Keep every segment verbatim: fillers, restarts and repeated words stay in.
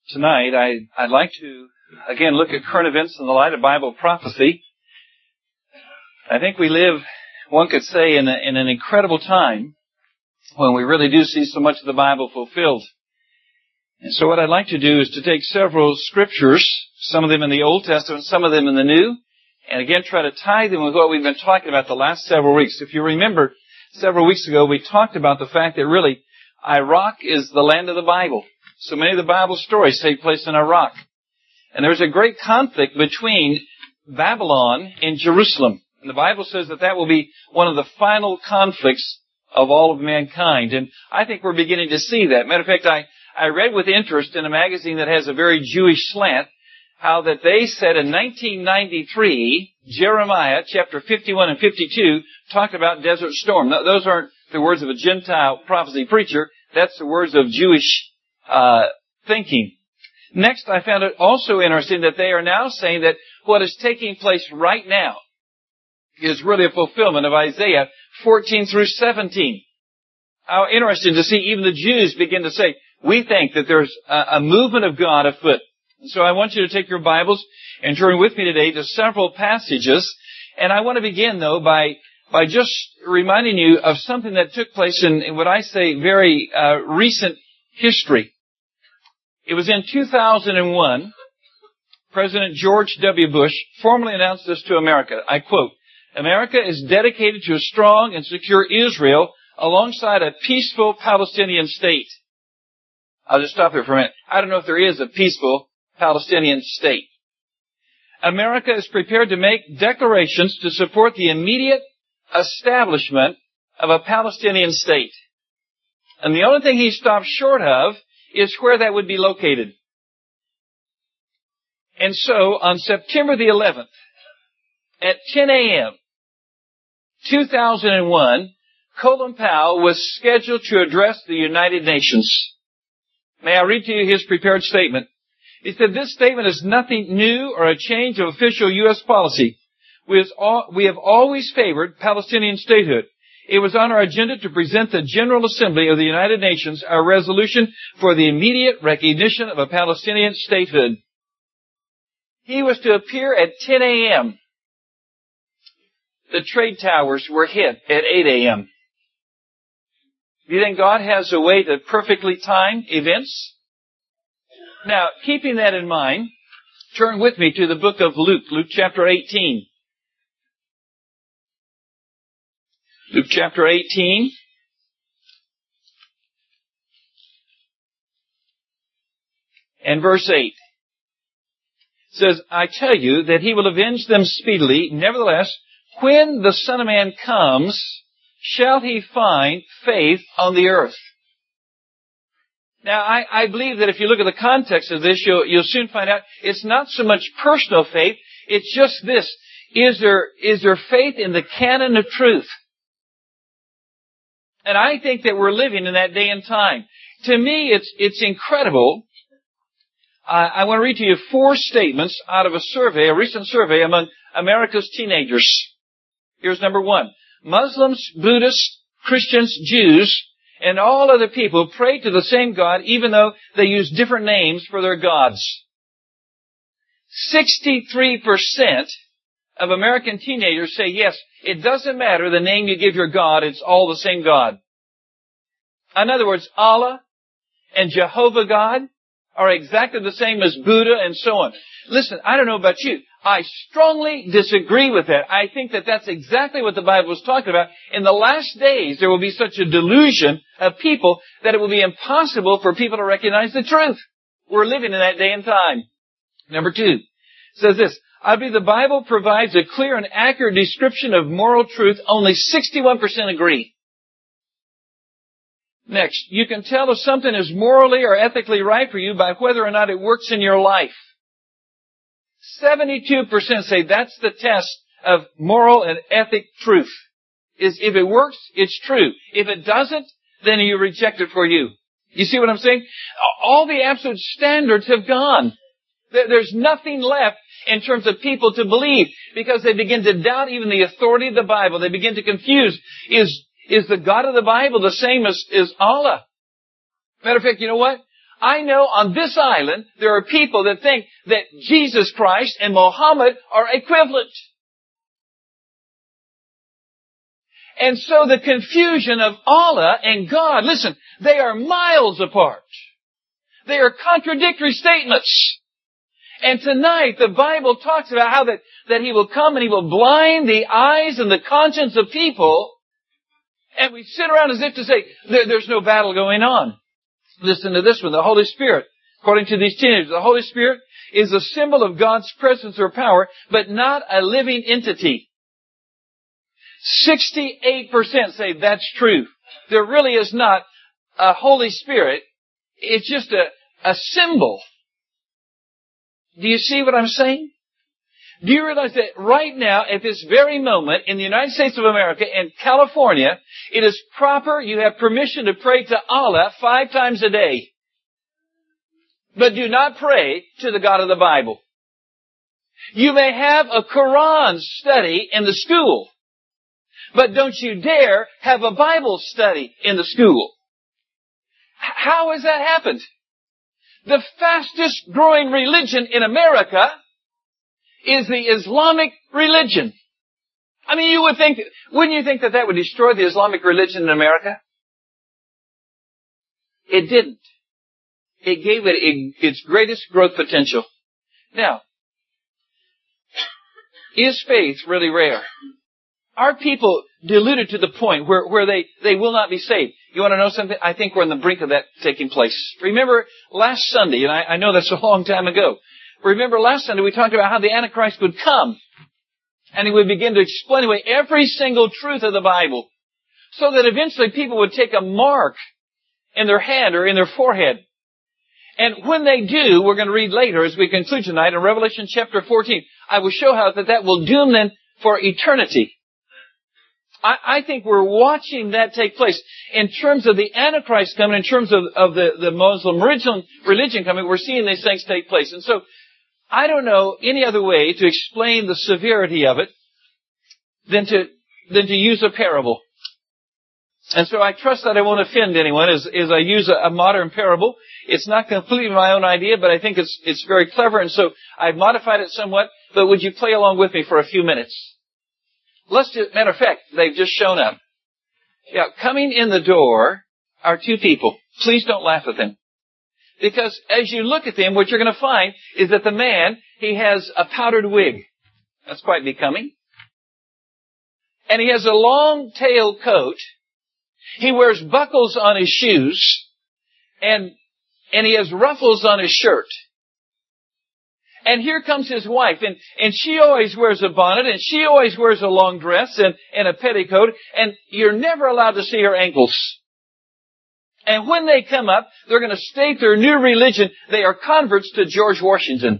Tonight, I, I'd like to, again, look at current events in the light of Bible prophecy. I think we live, one could say, in, a, in an incredible time when we really do see so much of the Bible fulfilled. And so what I'd like to do is to take several scriptures, some of them in the Old Testament, some of them in the New, and again try to tie them with what we've been talking about the last several weeks. If you remember, several weeks ago we talked about the fact that really Iraq is the land of the Bible. So many of the Bible stories take place in Iraq. And there's a great conflict between Babylon and Jerusalem. And the Bible says that that will be one of the final conflicts of all of mankind. And I think we're beginning to see that. Matter of fact, I, I read with interest in a magazine that has a very Jewish slant how that they said in nineteen ninety-three, Jeremiah chapter fifty-one and fifty-two talked about Desert Storm. Now, those aren't the words of a Gentile prophecy preacher. That's the words of Jewish uh thinking. Next, I found it also interesting that they are now saying that what is taking place right now is really a fulfillment of Isaiah fourteen through seventeen. How interesting to see even the Jews begin to say, we think that there's a, a movement of God afoot. And so I want you to take your Bibles and turn with me today to several passages. And I want to begin, though, by by just reminding you of something that took place in, in what I say very uh, recent history. It was in two thousand one, President George W. Bush formally announced this to America. I quote, "America is dedicated to a strong and secure Israel alongside a peaceful Palestinian state." I'll just stop there for a minute. I don't know if there is a peaceful Palestinian state. America is prepared to make declarations to support the immediate establishment of a Palestinian state. And the only thing he stopped short of is where that would be located. And so, on September the eleventh, at ten a.m., two thousand one, Colin Powell was scheduled to address the United Nations. May I read to you his prepared statement? He said, "This statement is nothing new or a change of official U S policy. We, has all, we have always favored Palestinian statehood. It was on our agenda to present the General Assembly of the United Nations our resolution for the immediate recognition of a Palestinian statehood." He was to appear at ten a.m. The trade towers were hit at eight a.m. Do you think God has a way to perfectly time events? Now, keeping that in mind, turn with me to the book of Luke, Luke chapter eighteen. Luke chapter eighteen. And verse eight. It says, "I tell you that he will avenge them speedily. Nevertheless, when the Son of Man comes, shall he find faith on the earth?" Now, I, I believe that if you look at the context of this, you'll, you'll soon find out it's not so much personal faith. It's just this. Is there, is there faith in the canon of truth? And I think that we're living in that day and time. To me, it's, it's incredible. Uh, I want to read to you four statements out of a survey, a recent survey among America's teenagers. Here's number one. Muslims, Buddhists, Christians, Jews, and all other people pray to the same God even though they use different names for their gods. sixty-three percent of American teenagers say, yes, it doesn't matter the name you give your God, it's all the same God. In other words, Allah and Jehovah God are exactly the same as Buddha and so on. Listen, I don't know about you. I strongly disagree with that. I think that that's exactly what the Bible was talking about. In the last days, there will be such a delusion of people that it will be impossible for people to recognize the truth. We're living in that day and time. Number two, it says this, "I believe the Bible provides a clear and accurate description of moral truth. Only sixty-one percent agree." Next, "You can tell if something is morally or ethically right for you by whether or not it works in your life." seventy-two percent say that's the test of moral and ethic truth. Is if it works, it's true. If it doesn't, then you reject it for you. You see what I'm saying? All the absolute standards have gone. There's nothing left in terms of people to believe because they begin to doubt even the authority of the Bible. They begin to confuse. Is, is the God of the Bible the same as, as Allah? Matter of fact, you know what? I know on this island there are people that think that Jesus Christ and Muhammad are equivalent. And so the confusion of Allah and God, listen, they are miles apart. They are contradictory statements. And tonight the Bible talks about how that, that He will come and He will blind the eyes and the conscience of people. And we sit around as if to say, there, there's no battle going on. Listen to this one, the Holy Spirit. According to these teenagers, the Holy Spirit is a symbol of God's presence or power, but not a living entity. sixty-eight percent say that's true. There really is not a Holy Spirit. It's just a, a symbol. Do you see what I'm saying? Do you realize that right now, at this very moment, in the United States of America, in California, it is proper, you have permission to pray to Allah five times a day. But do not pray to the God of the Bible. You may have a Quran study in the school, but don't you dare have a Bible study in the school. How has that happened? The fastest growing religion in America is the Islamic religion. I mean, you would think, wouldn't you think that that would destroy the Islamic religion in America? It didn't. It gave it its greatest growth potential. Now, is faith really rare? Are people deluded to the point where, where they, they will not be saved? You want to know something? I think we're on the brink of that taking place. Remember last Sunday, and I, I know that's a long time ago. Remember last Sunday we talked about how the Antichrist would come and he would begin to explain away every single truth of the Bible so that eventually people would take a mark in their hand or in their forehead. And when they do, we're going to read later as we conclude tonight in Revelation chapter fourteen, I will show how that that will doom them for eternity. I, I think we're watching that take place. In terms of the Antichrist coming, in terms of, of the, the Muslim religion, religion coming, we're seeing these things take place. And so, I don't know any other way to explain the severity of it than to, than to use a parable. And so I trust that I won't offend anyone as, as I use a, a modern parable. It's not completely my own idea, but I think it's, it's very clever. And so I've modified it somewhat. But would you play along with me for a few minutes? Let's just, matter of fact, they've just shown up. Yeah, coming in the door are two people. Please don't laugh at them. Because as you look at them, what you're going to find is that the man, he has a powdered wig. That's quite becoming. And he has a long tailed coat. He wears buckles on his shoes. And, and he has ruffles on his shirt. And here comes his wife, and, and she always wears a bonnet, and she always wears a long dress and, and a petticoat, and you're never allowed to see her ankles. And when they come up, they're going to state their new religion. They are converts to George Washington.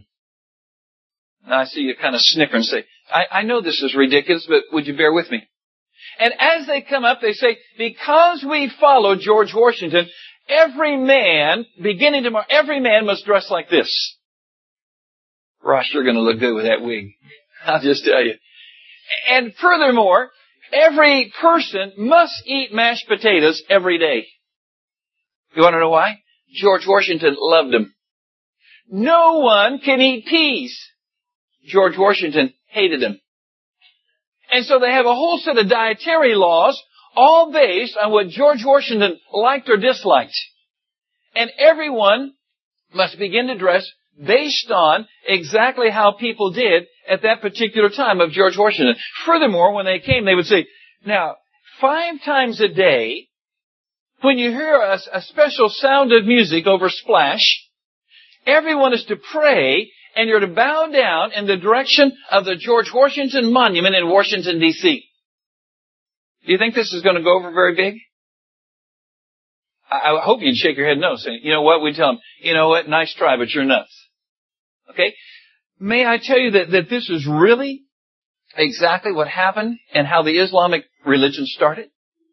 Now I see you kind of snicker and say, I, I know this is ridiculous, but would you bear with me? And as they come up, they say, because we follow George Washington, every man, beginning tomorrow, every man must dress like this. Ross, you're going to look good with that wig. I'll just tell you. And furthermore, every person must eat mashed potatoes every day. You want to know why? George Washington loved them. No one can eat peas. George Washington hated them. And so they have a whole set of dietary laws, all based on what George Washington liked or disliked. And everyone must begin to dress based on exactly how people did at that particular time of George Washington. Furthermore, when they came, they would say, now, five times a day, when you hear a, a special sound of music over splash, everyone is to pray and you're to bow down in the direction of the George Washington Monument in Washington, D C Do you think this is going to go over very big? I, I hope you'd shake your head no, saying, you know what, we tell them, you know what, nice try, but you're nuts. Okay? May I tell you that, that this is really exactly what happened and how the Islamic religion started?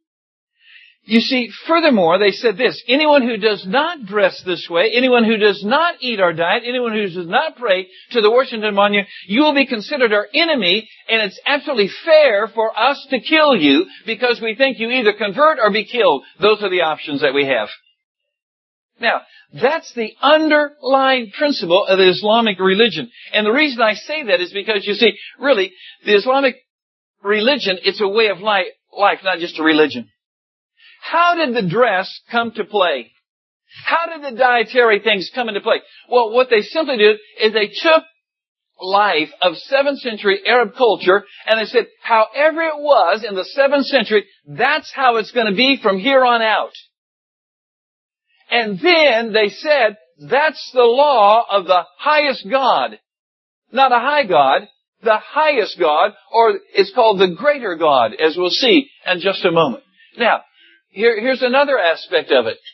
You see, furthermore, they said this, anyone who does not dress this way, anyone who does not eat our diet, anyone who does not pray to the Washington Monument, you will be considered our enemy, and it's absolutely fair for us to kill you because we think you either convert or be killed. Those are the options that we have. Now, that's the underlying principle of the Islamic religion. And the reason I say that is because, you see, really, the Islamic religion, it's a way of life, not just a religion. How did the dress come to play? How did the dietary things come into play? Well, what they simply did is they took life of seventh century Arab culture and they said, however it was in the seventh century, that's how it's going to be from here on out. And then they said, that's the law of the highest God. Not a high God, the highest God, or it's called the greater God, as we'll see in just a moment. Now, here, here's another aspect of it.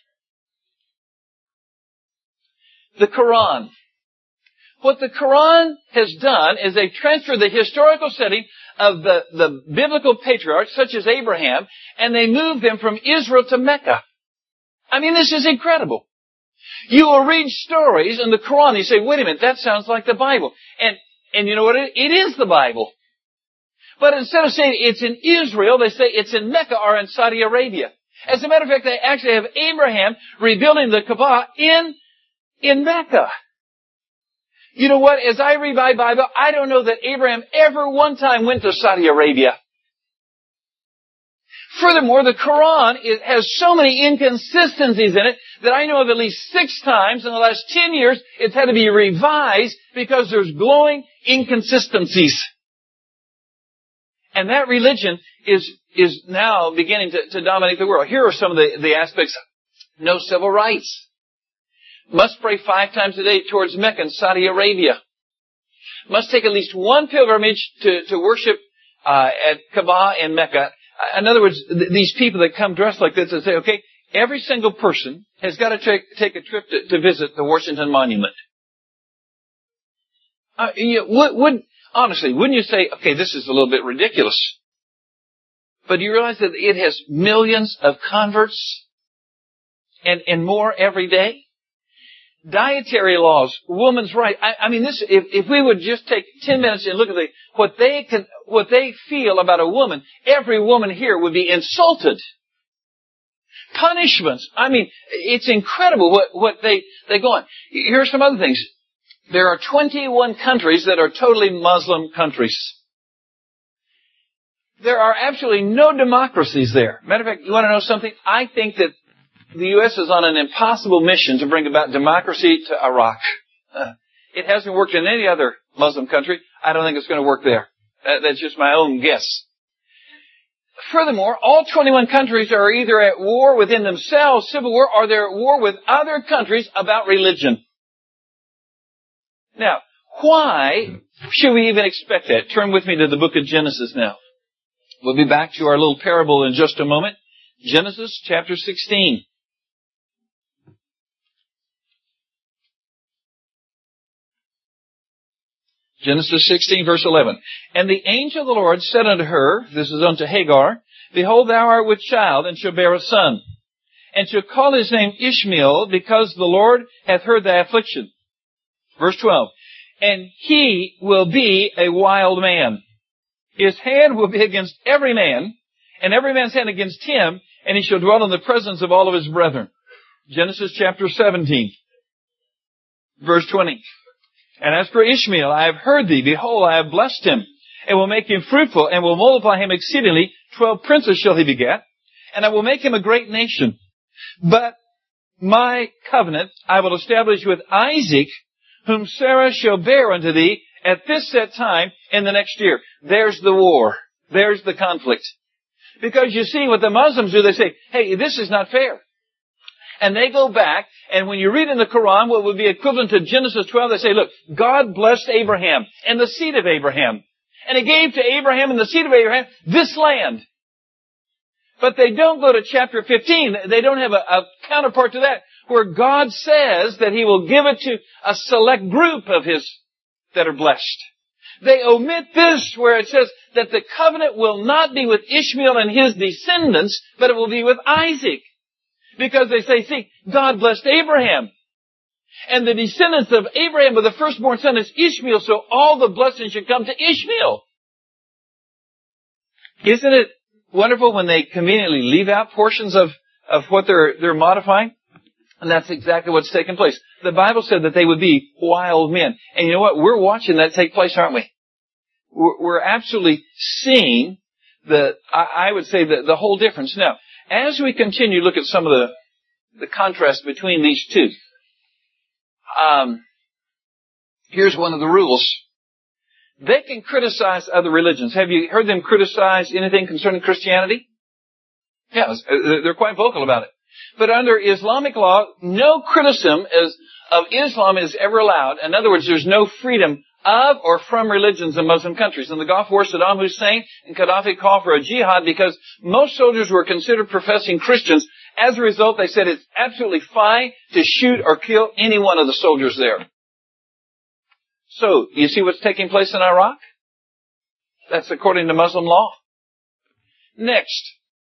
The Quran. What the Quran has done is they transferred the historical setting of the, the biblical patriarchs, such as Abraham, and they moved them from Israel to Mecca. I mean, this is incredible. You will read stories in the Quran, you say, wait a minute, that sounds like the Bible. And, and you know what? It, it is the Bible. But instead of saying it's in Israel, they say it's in Mecca or in Saudi Arabia. As a matter of fact, they actually have Abraham rebuilding the Kaaba in, in Mecca. You know what? As I read my Bible, I don't know that Abraham ever one time went to Saudi Arabia. Furthermore, the Quran it has so many inconsistencies in it that I know of at least six times in the last ten years it's had to be revised because there's glowing inconsistencies. And that religion is is now beginning to, to dominate the world. Here are some of the, the aspects. No civil rights. Must pray five times a day towards Mecca in Saudi Arabia. Must take at least one pilgrimage to, to worship uh, at Kaaba in Mecca. In other words, th- these people that come dressed like this and say, okay, every single person has got to take, take a trip to, to visit the Washington Monument. Uh, you, would, would, honestly, wouldn't you say, okay, this is a little bit ridiculous? But do you realize that it has millions of converts and, and more every day? Dietary laws, woman's right. I, I mean, this. If, if we would just take ten minutes and look at the what they can, what they feel about a woman, every woman here would be insulted. Punishments. I mean, it's incredible what what they they go on. Here are some other things. There are twenty-one countries that are totally Muslim countries. There are absolutely no democracies there. Matter of fact, you want to know something? I think that the U S is on an impossible mission to bring about democracy to Iraq. Uh, it hasn't worked in any other Muslim country. I don't think it's going to work there. Uh, that's just my own guess. Furthermore, all twenty-one countries are either at war within themselves, civil war, or they're at war with other countries about religion. Now, why should we even expect that? Turn with me to the book of Genesis now. We'll be back to our little parable in just a moment. Genesis chapter sixteen. Genesis sixteen, verse eleven. And the angel of the Lord said unto her, this is unto Hagar, behold, thou art with child, and shalt bear a son, and shalt call his name Ishmael, because the Lord hath heard thy affliction. Verse twelve. And he will be a wild man. His hand will be against every man, and every man's hand against him, and he shall dwell in the presence of all of his brethren. Genesis chapter seventeen, verse twenty. And as for Ishmael, I have heard thee. Behold, I have blessed him, and will make him fruitful, and will multiply him exceedingly. Twelve princes shall he beget, and I will make him a great nation. But my covenant I will establish with Isaac, whom Sarah shall bear unto thee at this set time in the next year. There's the war. There's the conflict. Because you see what the Muslims do, they say, hey, this is not fair. And they go back, and when you read in the Quran what would be equivalent to Genesis twelve, they say, look, God blessed Abraham and the seed of Abraham. And He gave to Abraham and the seed of Abraham this land. But they don't go to chapter fifteen. They don't have a, a counterpart to that, where God says that He will give it to a select group of His that are blessed. They omit this, where it says that the covenant will not be with Ishmael and his descendants, but it will be with Isaac. Because they say, see, God blessed Abraham. And the descendants of Abraham, but the firstborn son is Ishmael, so all the blessings should come to Ishmael. Isn't it wonderful when they conveniently leave out portions of, of what they're, they're modifying? And that's exactly what's taken place. The Bible said that they would be wild men. And you know what? We're watching that take place, aren't we? We're absolutely seeing the, I would say, the, the whole difference. Now, as we continue to look at some of the, the contrast between these two, um, here's one of the rules. They can criticize other religions. Have you heard them criticize anything concerning Christianity? Yes, they're quite vocal about it. But under Islamic law, no criticism is, of Islam is ever allowed. In other words, there's no freedom of or from religions in Muslim countries. In the Gulf War, Saddam Hussein and Gaddafi called for a jihad because most soldiers were considered professing Christians. As a result, they said it's absolutely fine to shoot or kill any one of the soldiers there. So, you see what's taking place in Iraq? That's according to Muslim law. Next,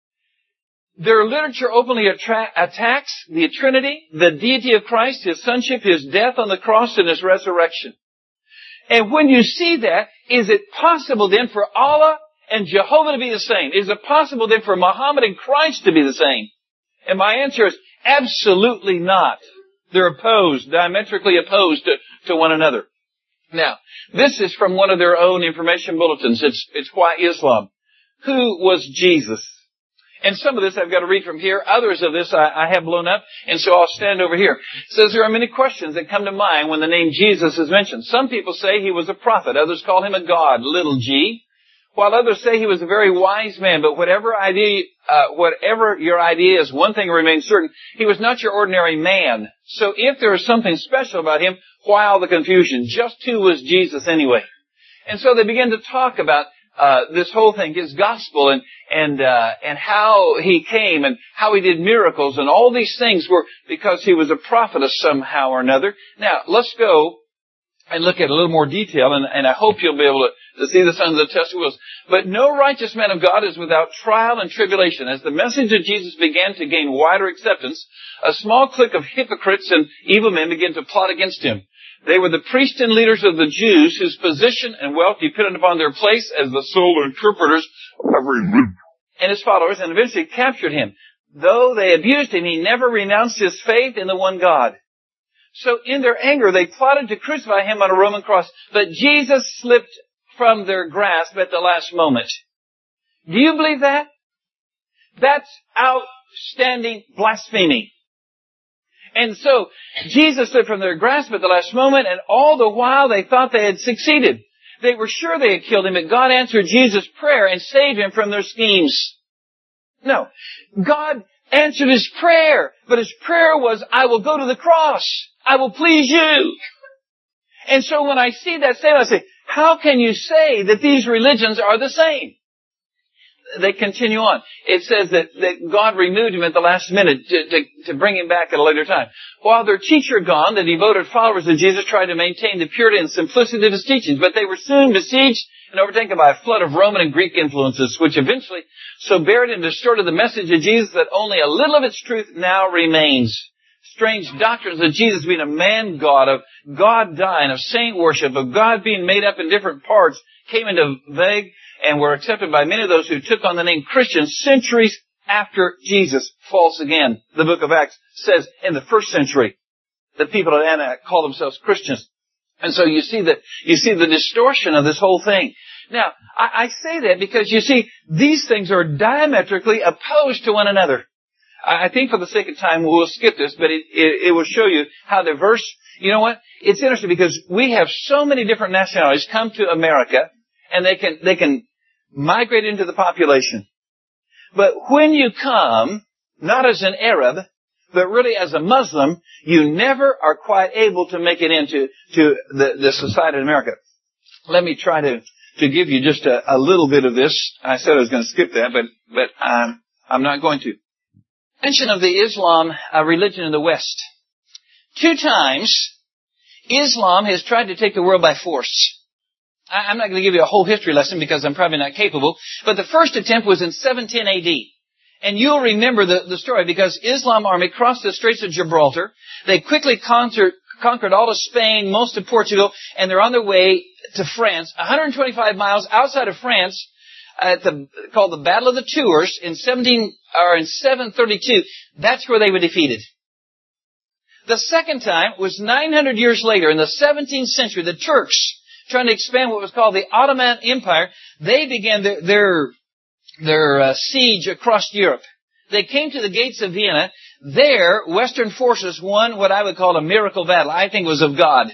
their literature openly attra- attacks the Trinity, the deity of Christ, His sonship, His death on the cross, and His resurrection. And when you see that, is it possible then for Allah and Jehovah to be the same? Is it possible then for Muhammad and Christ to be the same? And my answer is absolutely not. They're opposed, diametrically opposed to, to one another. Now, this is from one of their own information bulletins. It's, it's Why Islam. Who was Jesus? And some of this I've got to read from here. Others of this I, I have blown up, and so I'll stand over here. It says there are many questions that come to mind when the name Jesus is mentioned. Some people say he was a prophet. Others call him a god, little g. While others say he was a very wise man. But whatever idea, uh, whatever your idea is, one thing remains certain. He was not your ordinary man. So if there is something special about him, why all the confusion? Just who was Jesus anyway? And so they begin to talk about Uh, this whole thing, his gospel, and and uh, and how he came, and how he did miracles, and all these things were because he was a prophet of somehow or another. Now, let's go and look at a little more detail, and, and I hope you'll be able to, to see the sons of the test wheels. But no righteous man of God is without trial and tribulation. As the message of Jesus began to gain wider acceptance, a small clique of hypocrites and evil men began to plot against him. They were the priests and leaders of the Jews whose position and wealth depended upon their place as the sole interpreters of every religion. And his followers, and eventually captured him. Though they abused him, he never renounced his faith in the one God. So in their anger, they plotted to crucify him on a Roman cross. But Jesus slipped from their grasp at the last moment. Do you believe that? That's outstanding blasphemy. And so, Jesus slipped from their grasp at the last moment, and all the while they thought they had succeeded. They were sure they had killed him, but God answered Jesus' prayer and saved him from their schemes. No. God answered his prayer, but his prayer was, I will go to the cross. I will please you. And so when I see that statement, I say, how can you say that these religions are the same? They continue on. It says that, that God removed him at the last minute to, to, to bring him back at a later time. While their teacher gone, the devoted followers of Jesus tried to maintain the purity and simplicity of his teachings, but they were soon besieged and overtaken by a flood of Roman and Greek influences, which eventually so buried and distorted the message of Jesus that only a little of its truth now remains. Strange doctrines of Jesus being a man-God, of God dying, of saint worship, of God being made up in different parts, came into vague and were accepted by many of those who took on the name Christian centuries after Jesus. False again. The book of Acts says in the first century, the people at Antioch called themselves Christians. And so you see that, you see the distortion of this whole thing. Now, I, I say that because you see, these things are diametrically opposed to one another. I, I think for the sake of time, we'll skip this, but it, it, it will show you how diverse. You know what? It's interesting because we have so many different nationalities come to America, and they can, they can migrate into the population. But when you come, not as an Arab, but really as a Muslim, you never are quite able to make it into, to the, the society in America. Let me try to, to give you just a, a little bit of this. I said I was going to skip that, but, but, um, I'm not going to. Mention of the Islam uh, religion in the West. Two times, Islam has tried to take the world by force. I'm not going to give you a whole history lesson because I'm probably not capable. But the first attempt was in seven ten A D. And you'll remember the, the story because Islam army crossed the Straits of Gibraltar. They quickly conquered, conquered all of Spain, most of Portugal, and they're on their way to France. one hundred twenty-five miles outside of France, at the, called the Battle of the Tours in seventeen, or in seven thirty-two. That's where they were defeated. The second time was nine hundred years later in the seventeenth century. The Turks, trying to expand what was called the Ottoman Empire, they began their, their, their uh, siege across Europe. They came to the gates of Vienna. There, Western forces won what I would call a miracle battle. I think it was of God.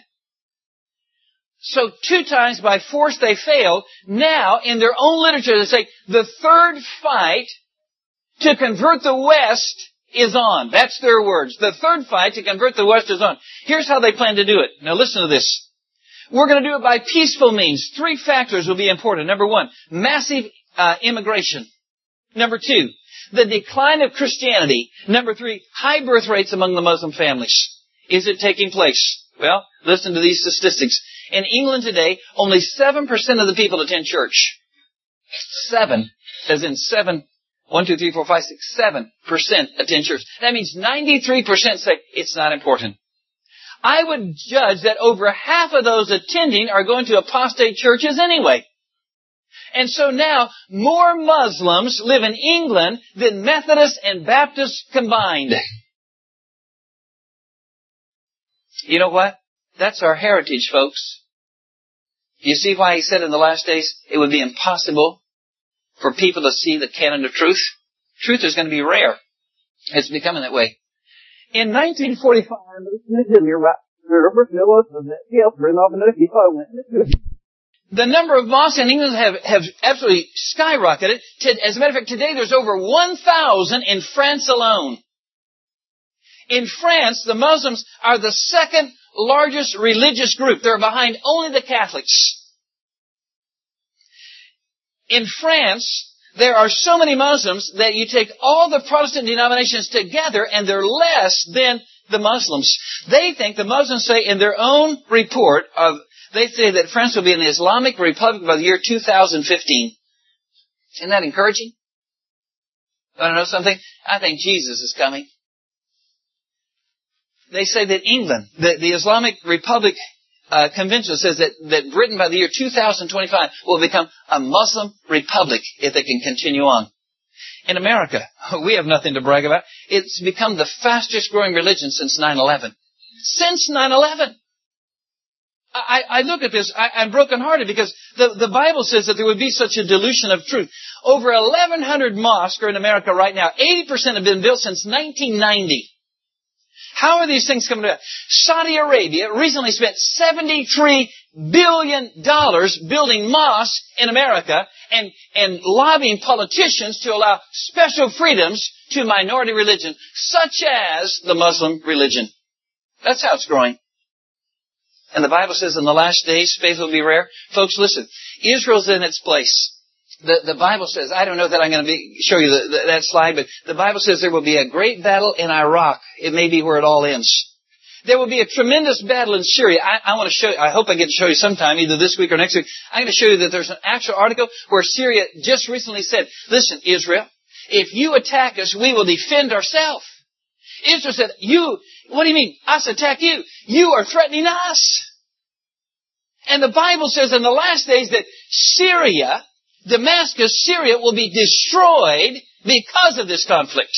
So two times by force they failed. Now, in their own literature, they say the third fight to convert the West is on. That's their words. The third fight to convert the West is on. Here's how they plan to do it. Now listen to this. We're going to do it by peaceful means. Three factors will be important. Number one, massive uh, immigration. Number two, the decline of Christianity. Number three, high birth rates among the Muslim families. Is it taking place? Well, listen to these statistics. In England today, only seven percent of the people attend church. Seven, as in seven, one, two, three, four, five, six, seven percent attend church. That means ninety-three percent say it's not important. I would judge that over half of those attending are going to apostate churches anyway. And so now, more Muslims live in England than Methodists and Baptists combined. You know what? That's our heritage, folks. You see why he said in the last days it would be impossible for people to see the canon of truth? Truth is going to be rare. It's becoming that way. In nineteen forty-five, the number of mosques in England have, have absolutely skyrocketed. As a matter of fact, today there's over one thousand in France alone. In France, the Muslims are the second largest religious group. They're behind only the Catholics. In France, there are so many Muslims that you take all the Protestant denominations together and they're less than the Muslims. They think, the Muslims say in their own report, of, they say that France will be an Islamic republic by the year two thousand fifteen. Isn't that encouraging? Want to know something? I think Jesus is coming. They say that England, the, the Islamic Republic uh, Convention says that, that Britain by the year two thousand twenty-five will become a Muslim republic if they can continue on. In America, we have nothing to brag about. It's become the fastest growing religion since nine eleven. Since nine eleven. I, I look at this, I, I'm brokenhearted because the, the Bible says that there would be such a dilution of truth. Over eleven hundred mosques are in America right now. eighty percent have been built since nineteen ninety. How are these things coming to pass? Saudi Arabia recently spent seventy-three billion dollars building mosques in America and, and lobbying politicians to allow special freedoms to minority religion, such as the Muslim religion. That's how it's growing. And the Bible says in the last days, faith will be rare. Folks, listen. Israel's in its place. The, the Bible says, I don't know that I'm going to be, show you the, the, that slide, but the Bible says there will be a great battle in Iraq. It may be where it all ends. There will be a tremendous battle in Syria. I, I want to show you, I hope I get to show you sometime, either this week or next week. I'm going to show you that there's an actual article where Syria just recently said, listen, Israel, if you attack us, we will defend ourselves. Israel said, you, what do you mean? Us attack you? You are threatening us. And the Bible says in the last days that Syria, Damascus, Syria will be destroyed because of this conflict.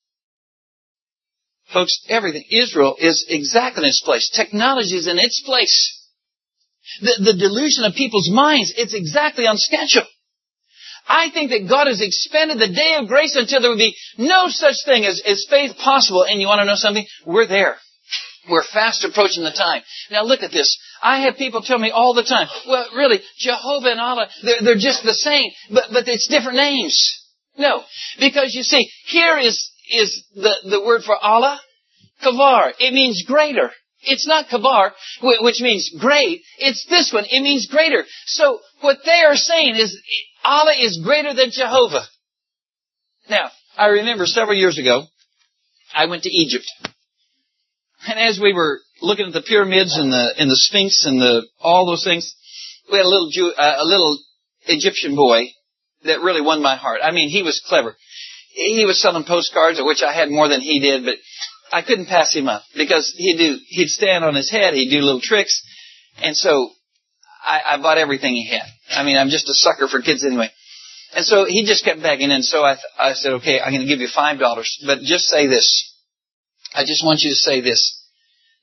Folks, everything. Israel is exactly in its place. Technology is in its place. The, the delusion of people's minds, it's exactly on schedule. I think that God has expanded the day of grace until there will be no such thing as, as faith possible. And you want to know something? We're there. We're fast approaching the time. Now look at this. I have people tell me all the time, well, really, Jehovah and Allah, they're, they're just the same, but, but it's different names. No, because you see, here is, is the, the word for Allah, kavar. It means greater. It's not kavar, which means great. It's this one. It means greater. So what they are saying is Allah is greater than Jehovah. Now, I remember several years ago, I went to Egypt. And as we were looking at the pyramids and the and the Sphinx and the all those things, we had a little Jew, uh, a little Egyptian boy that really won my heart. I mean, he was clever. He was selling postcards, of which I had more than he did, but I couldn't pass him up because he'd do he'd stand on his head, he'd do little tricks, and so I, I bought everything he had. I mean, I'm just a sucker for kids anyway. And so he just kept begging, and so I th- I said, okay, I'm going to give you five dollars, but just say this. I just want you to say this.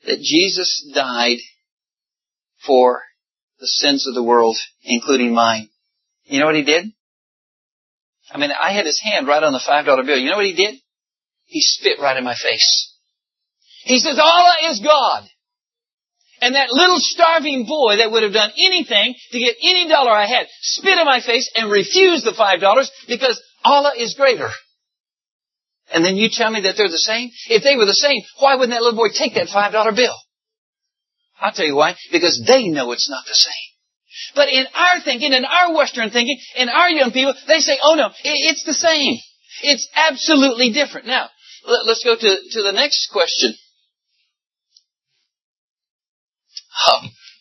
that Jesus died for the sins of the world, including mine. You know what He did? I mean, I had His hand right on the five dollar bill. You know what He did? He spit right in my face. He says, Allah is God. And that little starving boy that would have done anything to get any dollar I had spit in my face and refused the five dollars because Allah is greater. And then you tell me that they're the same? If they were the same, why wouldn't that little boy take that five dollar bill? I'll tell you why. Because they know it's not the same. But in our thinking, in our Western thinking, in our young people, they say, oh no, it's the same. It's absolutely different. Now, let's go to, to the next question. Oh,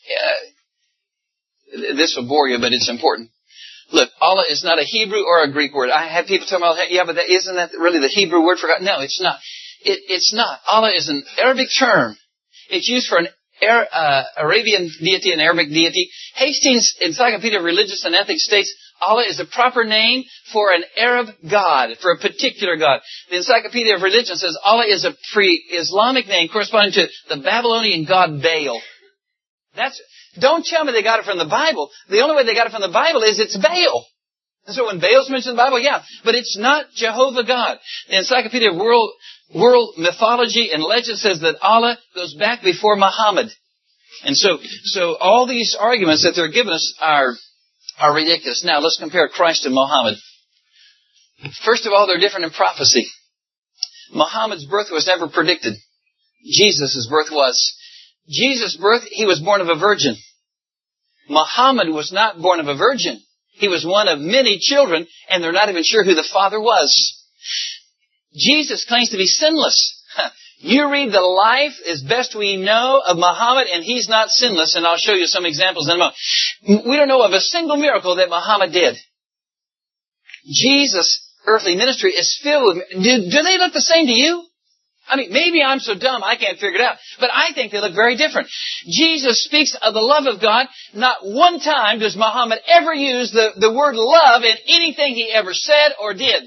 yeah. This will bore you, but it's important. Look, Allah is not a Hebrew or a Greek word. I have people tell me, yeah, but that, isn't that really the Hebrew word for God? No, it's not. It, it's not. Allah is an Arabic term. It's used for an Ar- uh, Arabian deity, an Arabic deity. Hastings Encyclopedia of Religious and Ethics states Allah is a proper name for an Arab god, for a particular god. The Encyclopedia of Religion says Allah is a pre-Islamic name corresponding to the Babylonian god Baal. That's, don't tell me they got it from the Bible. The only way they got it from the Bible is it's Baal. And so when Baal's mentioned in the Bible, yeah, but it's not Jehovah God. The Encyclopedia of World, World Mythology and Legend says that Allah goes back before Muhammad. And so, so all these arguments that they're giving us are, are ridiculous. Now let's compare Christ and Muhammad. First of all, they're different in prophecy. Muhammad's birth was never predicted. Jesus' birth was. Jesus' birth, He was born of a virgin. Muhammad was not born of a virgin. He was one of many children, and they're not even sure who the father was. Jesus claims to be sinless. You read the life, as best we know, of Muhammad, and he's not sinless, and I'll show you some examples in a moment. We don't know of a single miracle that Muhammad did. Jesus' earthly ministry is filled with... Do, do they look the same to you? I mean, maybe I'm so dumb I can't figure it out. But I think they look very different. Jesus speaks of the love of God. Not one time does Muhammad ever use the, the word love in anything he ever said or did.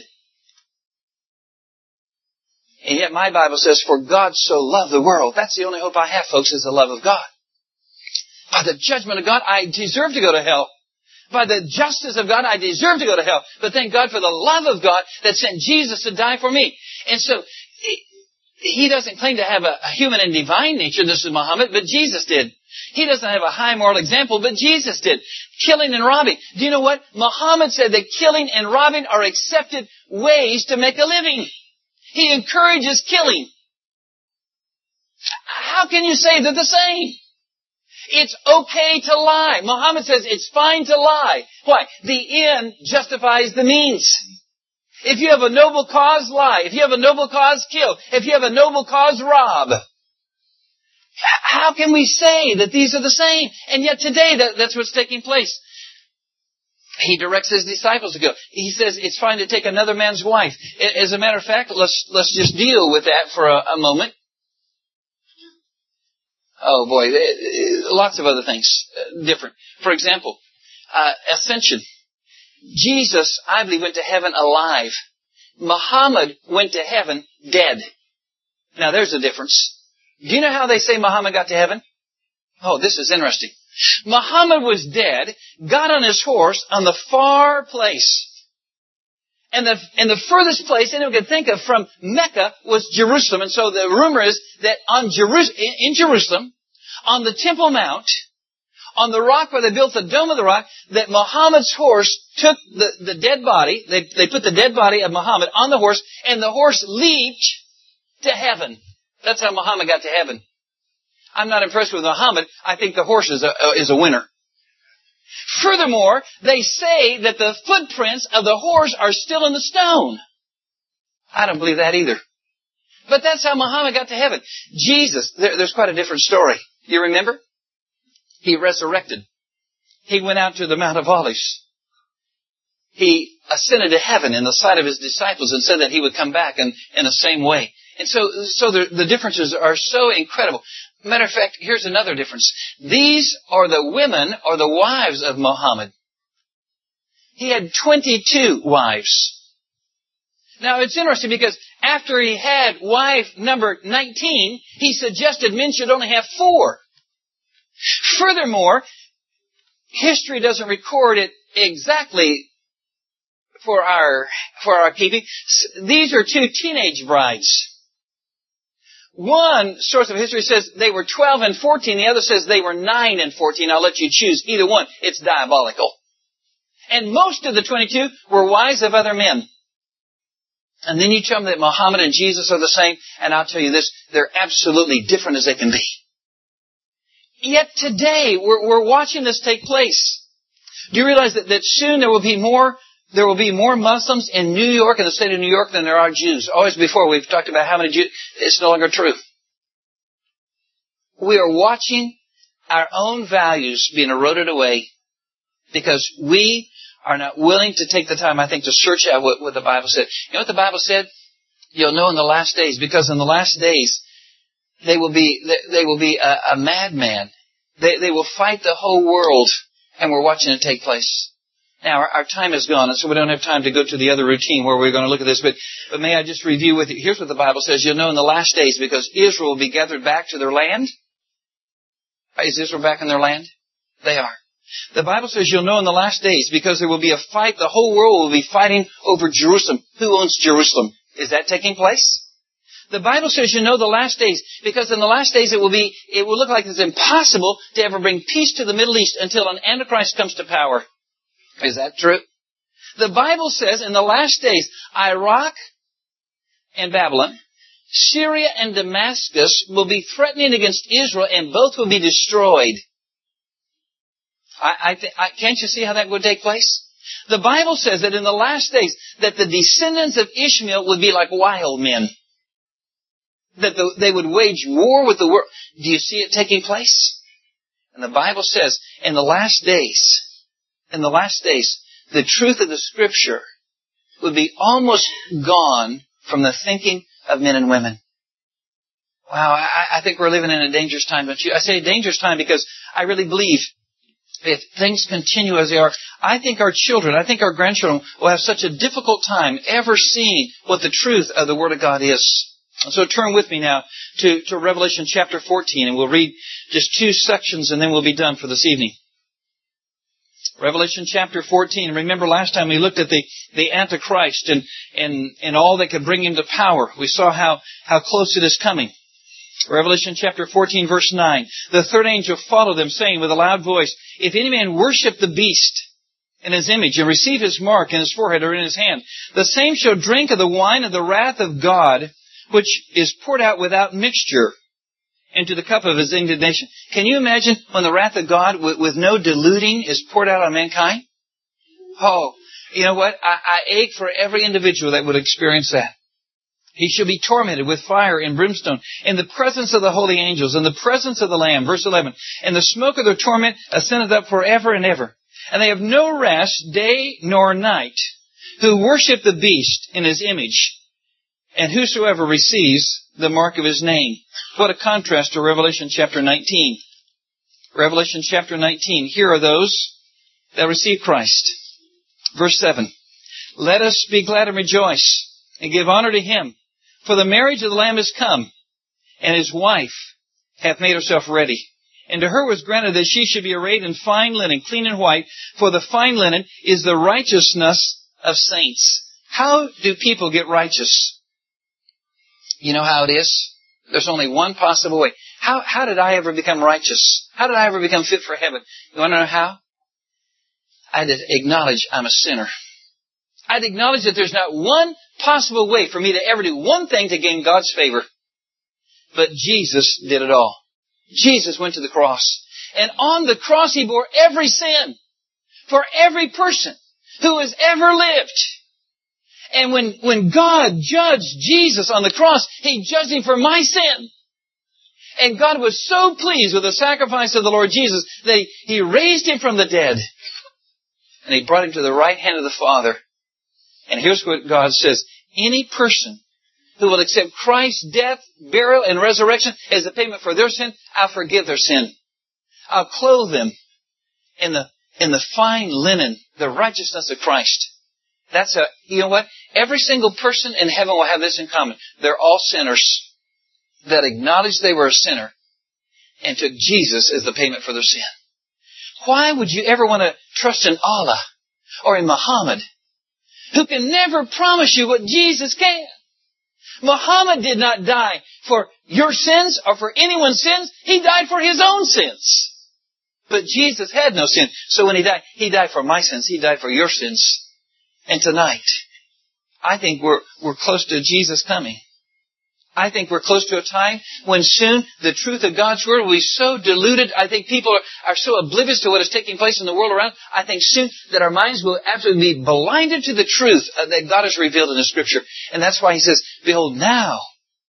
And yet my Bible says, for God so loved the world. That's the only hope I have, folks, is the love of God. By the judgment of God, I deserve to go to hell. By the justice of God, I deserve to go to hell. But thank God for the love of God that sent Jesus to die for me. And so... He doesn't claim to have a human and divine nature, this is Muhammad, but Jesus did. He doesn't have a high moral example, but Jesus did. Killing and robbing. Do you know what? Muhammad said that killing and robbing are accepted ways to make a living. He encourages killing. How can you say they're the same? It's okay to lie. Muhammad says it's fine to lie. Why? The end justifies the means. If you have a noble cause, lie. If you have a noble cause, kill. If you have a noble cause, rob. How can we say that these are the same? And yet today, that, that's what's taking place. He directs His disciples to go. He says it's fine to take another man's wife. As a matter of fact, let's, let's just deal with that for a, a moment. Oh boy, lots of other things different. For example, uh, ascension. Jesus, I believe, went to heaven alive. Muhammad went to heaven dead. Now, there's a difference. Do you know how they say Muhammad got to heaven? Oh, this is interesting. Muhammad was dead, got on his horse on the far place. And the, and the furthest place anyone could think of from Mecca was Jerusalem. And so the rumor is that on Jeru- in Jerusalem, on the Temple Mount, on the rock where they built the Dome of the Rock, that Muhammad's horse took the, the dead body, they, they put the dead body of Muhammad on the horse, and the horse leaped to heaven. That's how Muhammad got to heaven. I'm not impressed with Muhammad. I think the horse is a, uh, is a winner. Furthermore, they say that the footprints of the horse are still in the stone. I don't believe that either. But that's how Muhammad got to heaven. Jesus, there, there's quite a different story. You remember? He resurrected. He went out to the Mount of Olives. He ascended to heaven in the sight of His disciples and said that He would come back in, in the same way. And so, so the, the differences are so incredible. Matter of fact, here's another difference. These are the women or the wives of Muhammad. He had twenty-two wives. Now, it's interesting because after he had wife number nineteen, he suggested men should only have four. Furthermore, history doesn't record it exactly for our, for our keeping. These are two teenage brides. One source of history says they were twelve and fourteen. The other says they were nine and fourteen. I'll let you choose. Either one. It's diabolical. And most of the twenty-two were wives of other men. And then you tell me that Muhammad and Jesus are the same, and I'll tell you this, they're absolutely different as they can be. Yet today, we're, we're watching this take place. Do you realize that, that soon there will be more, there will be more Muslims in New York, in the state of New York, than there are Jews? Always before, we've talked about how many Jews. It's no longer true. We are watching our own values being eroded away because we are not willing to take the time, I think, to search out what, what the Bible said. You know what the Bible said? You'll know in the last days, because in the last days, they will be, they, they will be a, a madman. They, they will fight the whole world, and we're watching it take place. Now, our, our time is gone, and so we don't have time to go to the other routine where we're going to look at this, but, but may I just review with you? Here's what the Bible says. You'll know in the last days, because Israel will be gathered back to their land. Is Israel back in their land? They are. The Bible says you'll know in the last days because there will be a fight. The whole world will be fighting over Jerusalem. Who owns Jerusalem? Is that taking place? The Bible says you know the last days because in the last days it will be, it will look like it's impossible to ever bring peace to the Middle East until an Antichrist comes to power. Is that true? The Bible says in the last days, Iraq and Babylon, Syria and Damascus will be threatening against Israel and both will be destroyed. I, I, th- I can't you see how that would take place? The Bible says that in the last days that the descendants of Ishmael would be like wild men. That the, they would wage war with the world. Do you see it taking place? And the Bible says in the last days, in the last days, the truth of the Scripture would be almost gone from the thinking of men and women. Wow, I, I think we're living in a dangerous time, don't you? I say a dangerous time because I really believe if things continue as they are, I think our children, I think our grandchildren will have such a difficult time ever seeing what the truth of the Word of God is. So turn with me now to, to Revelation chapter fourteen, and we'll read just two sections and then we'll be done for this evening. Revelation chapter fourteen. Remember last time we looked at the, the Antichrist and, and, and all that could bring him to power. We saw how, how close it is coming. Revelation chapter fourteen, verse nine. The third angel followed them, saying with a loud voice, if any man worship the beast in his image and receive his mark in his forehead or in his hand, the same shall drink of the wine of the wrath of God, which is poured out without mixture into the cup of his indignation. Can you imagine when the wrath of God with, with no diluting is poured out on mankind? Oh, you know what? I, I ache for every individual that would experience that. He shall be tormented with fire and brimstone in the presence of the holy angels, in the presence of the Lamb. Verse eleven. And the smoke of their torment ascendeth up forever and ever. And they have no rest day nor night who worship the beast in his image, and whosoever receives the mark of his name. What a contrast to Revelation chapter nineteen. Revelation chapter nineteen. Here are those that receive Christ. Verse seven. Let us be glad and rejoice and give honor to him. For the marriage of the Lamb is come, and his wife hath made herself ready. And to her was granted that she should be arrayed in fine linen, clean and white, for the fine linen is the righteousness of saints. How do people get righteous? You know how it is? There's only one possible way. How, how did I ever become righteous? How did I ever become fit for heaven? You want to know how? I had to acknowledge I'm a sinner. I'd acknowledge that there's not one possible way for me to ever do one thing to gain God's favor. But Jesus did it all. Jesus went to the cross. And on the cross He bore every sin for every person who has ever lived. And when, when God judged Jesus on the cross, He judged Him for my sin. And God was so pleased with the sacrifice of the Lord Jesus that He, he raised Him from the dead. And He brought Him to the right hand of the Father. And here's what God says. Any person who will accept Christ's death, burial, and resurrection as a payment for their sin, I'll forgive their sin. I'll clothe them in the, in the fine linen, the righteousness of Christ. That's a, you know what? Every single person in heaven will have this in common. They're all sinners that acknowledged they were a sinner and took Jesus as the payment for their sin. Why would you ever want to trust in Allah or in Muhammad, who can never promise you what Jesus can? Muhammad did not die for your sins or for anyone's sins. He died for His own sins. But Jesus had no sin. So when He died, He died for my sins. He died for your sins. And tonight, I think we're, we're close to Jesus coming. I think we're close to a time when soon the truth of God's Word will be so diluted. I think people are, are so oblivious to what is taking place in the world around. I think soon that our minds will absolutely be blinded to the truth that God has revealed in the Scripture. And that's why He says, behold, now,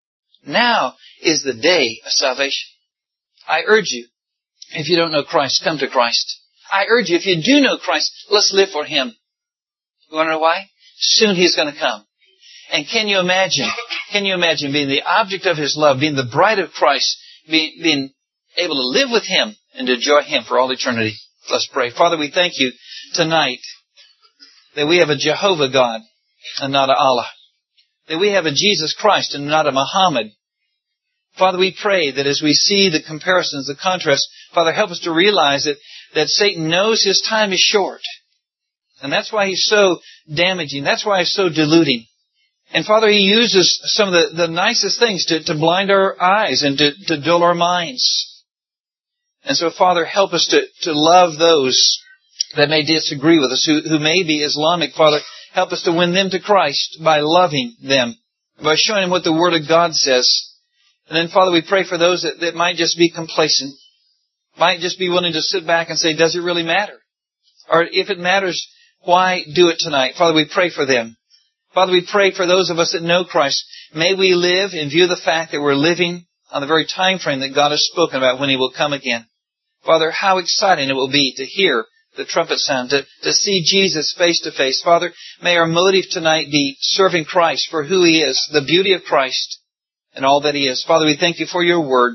now is the day of salvation. I urge you, if you don't know Christ, come to Christ. I urge you, if you do know Christ, let's live for Him. You want to know why? Soon He's going to come. And can you imagine, can you imagine being the object of His love, being the bride of Christ, being, being able to live with Him and to enjoy Him for all eternity? Let's pray. Father, we thank You tonight that we have a Jehovah God and not a Allah. That we have a Jesus Christ and not a Muhammad. Father, we pray that as we see the comparisons, the contrasts, Father, help us to realize that, that Satan knows his time is short. And that's why he's so damaging. That's why he's so deluding. And Father, he uses some of the, the nicest things to, to blind our eyes and to, to dull our minds. And so, Father, help us to, to love those that may disagree with us, who, who may be Islamic. Father, help us to win them to Christ by loving them, by showing them what the Word of God says. And then, Father, we pray for those that, that might just be complacent, might just be willing to sit back and say, does it really matter? Or if it matters, why do it tonight? Father, we pray for them. Father, we pray for those of us that know Christ. May we live in view of the fact that we're living on the very time frame that God has spoken about when He will come again. Father, how exciting it will be to hear the trumpet sound, to, to see Jesus face to face. Father, may our motive tonight be serving Christ for who He is, the beauty of Christ and all that He is. Father, we thank You for Your Word.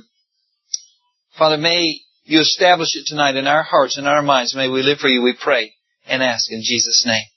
Father, may You establish it tonight in our hearts and our minds. May we live for You, we pray and ask in Jesus' name.